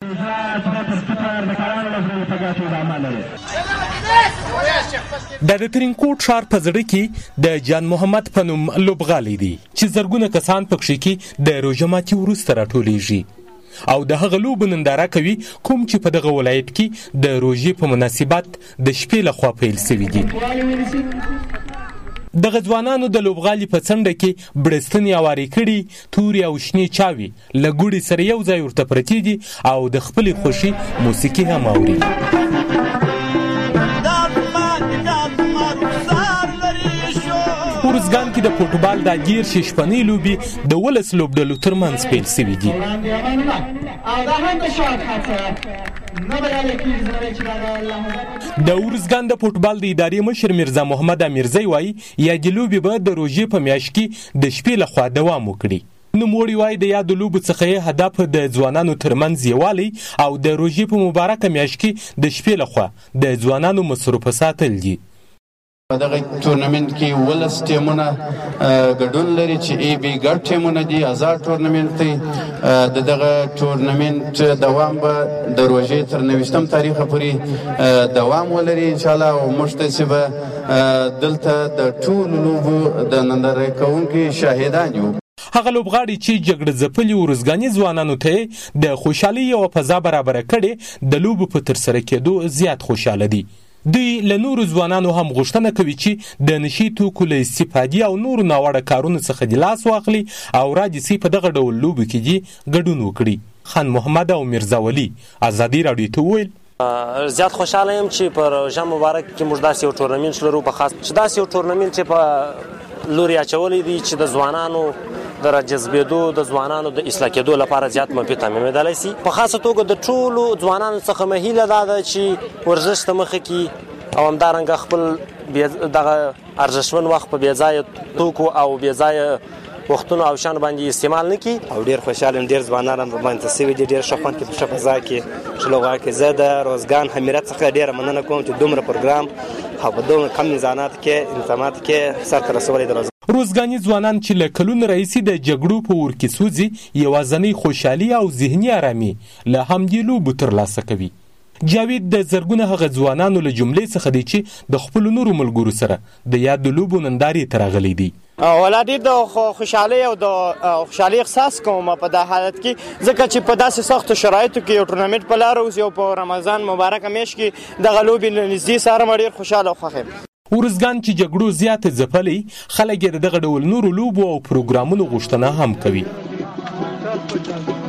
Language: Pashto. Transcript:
د ترینکوټ ښار په زړه کې د جان محمد په نوم لوبغالی دی چې زرګونه کسان پکښې کې د روژه ماتي وروسته راټولیږي او د هغه لوبو ننداره کوي کوم چې په دغه ولایت کې د روژې په مناسبت د شپې لخوا پیل سوي دي. دغه ځوانانو د لوبغالي په څنډه کې بړستنې اوارې کړي، تورې او شنې چاوې له ګوړې سره یو ځای ورته پرتې دي او د خپلې خوښي موسیقي هم اوري. ورزګان کې د فوټبال د 10 شپنۍ لوبې د 12 لوبډلو ترمنځ پیل سوي دي. د ورزګان د فوټبال د ادارې مشر میرزا محمد امیرزی وایي یادې لوبې به د روژې په میاشت کې د شپې لخوا دوام وکړي. نوموړي وایي د یادو لوبو څخه یې هدف د ځوانانو ترمنځ یووالی او د روژې په مبارکه میاشت کې د شپې لخوا د ځوانانو مصروفه ساتل دي. په دغه تورنمنت کې 12 ټیمونه ګډون لري چې ای بی ګډ ټیمونه دي. آزاد تورنمنت دی. د دغه تورنمنت دوام به د روژې تر 29 تاریخه پورې دوام ولري انشاءالله او موږ ته به دلته د ټولو لوبو د ننداره کوونکي شاهدان یو. هغه لوبغاړي چې جګړه ځپلي ورزګاني ځوانانو ته د خوشحالۍ یوه فضا برابره کړې د لوبو په ترسره کېدو زیات خوشحاله دي. دوی له نورو ځوانانو هم غوښتنه کوي چې د نشي توکو له استفادې او نورو ناوړه کارونو څخه د لاس واخلي او راځي په دغه ډول لوبو کې دي ګډون وکړي. خان محمد او میرزا ولی ازادي راډیو ته وویل زیات خوشحاله یم چې په روژه مبارک کې موږ داسې یو تورنمنټ لرو، په خاص چې داسې یو تورنمنټ چې په لوري اچولی دی چې د ځوانانو د راجذبېدو د ځوانانو د اصلاح کېدو لپاره زیات مفید تمامیدلی سي. په خاصه توګه د ټولو ځوانانو څخه مه هیله دا ده چې ورزش ته مخه کړي او همدارنګه خپل دغه ارزښتمن وخت په بېځایه توکو او بېځایه وختونو او شیانو باندې استعمال نه کړي. او ډېر خوشحال یم، ډېر ځوانان هم راباندې سوي دي، ډېر ښه خوند کې په ښه فضا کې ښه لوبغاړي کې. زه د روزګان امریت څخه ډېره مننه کوم چې دومره پروګرام او په دومره کم میزانات کې انتظامات کې سرته رسولی د روزګاني ځوانان چې له کلونو راهیسې د جګړو په اور کې سوځي یوازینۍ خوشحالي او ذهني ارامي له همدې لوبو ترلاسه کوي. جاوید د زرګونه هغه ځوانانو له جملې څخه دی چې د خپلو نورو ملګرو سره د یادو لوبو نندارې ته راغلی دی. ولا ډېر د خوشحالۍ او د خوشحالۍ احساس کوم په دا حالت کې، ځکه چې په داسې سختو شرایطو کې یو تورنمنټ په لاره اوسي او په رمضان مبارکه میاشت کې دغه لوبې له نږدې څارم، ډېر خوشحاله او خوښ یم. ورزګان چې جګړو زیاته ځپلي خلک یې د دغه ډول نورو لوبو او پروګرامونو غوښتنه هم کوي.